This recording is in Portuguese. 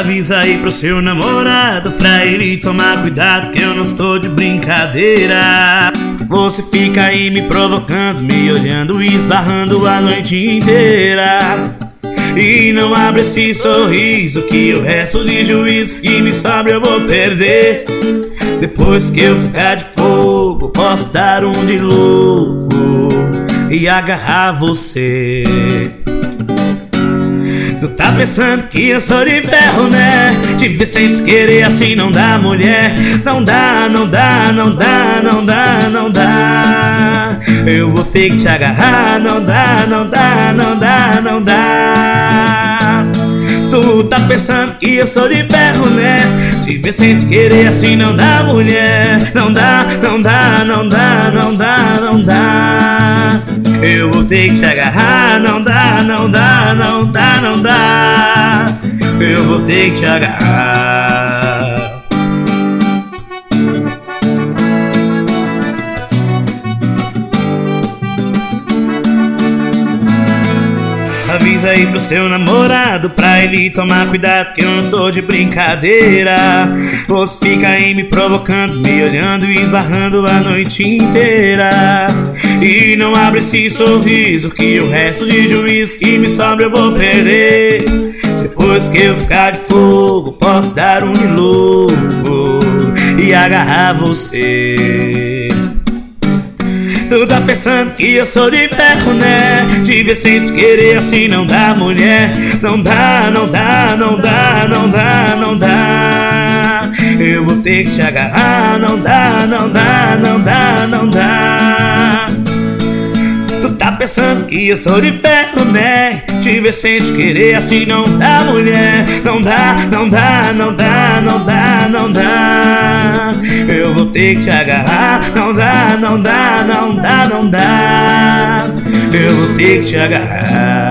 Avisa aí pro seu namorado pra ele tomar cuidado, que eu não tô de brincadeira. Você fica aí me provocando, me olhando e esbarrando a noite inteira. E não abre esse sorriso, que o resto de juízo que me sobra eu vou perder. Depois que eu ficar de fogo, posso dar um de louco e agarrar você. Tu tá pensando que eu sou de ferro, né? Te ver sem querer assim não dá, mulher. Não dá, não dá, não dá, não dá, não dá. Eu vou ter que te agarrar. Não dá, não dá, não dá, não dá. Tu tá pensando que eu sou de ferro, né? Te ver sem querer assim não dá, mulher. Não dá, não dá, não dá, não dá, não dá. Eu vou ter que te agarrar. Não dá, não dá, não dá, não dá. Eu vou ter que te agarrar. Avisa aí pro seu namorado pra ele tomar cuidado, que eu não tô de brincadeira. Você fica aí me provocando, me olhando e esbarrando a noite inteira. E não abre esse sorriso, que o resto de juízo que me sobra eu vou perder. Depois que eu ficar de fogo, posso dar um de louco e agarrar você. Tu tá pensando que eu sou de ferro, né? Te ver sem te querer assim não dá, mulher. Não dá, não dá, não dá, não dá, não dá. Eu vou ter que te agarrar. Não dá, não dá, não dá, não dá. Tu tá pensando que eu sou de ferro, né? Te ver sem te querer assim não dá, mulher. Não dá, não dá, não dá, não dá, não dá. Eu vou ter que te agarrar. Não dá, não dá, não dá, não dá. Eu vou ter que te agarrar.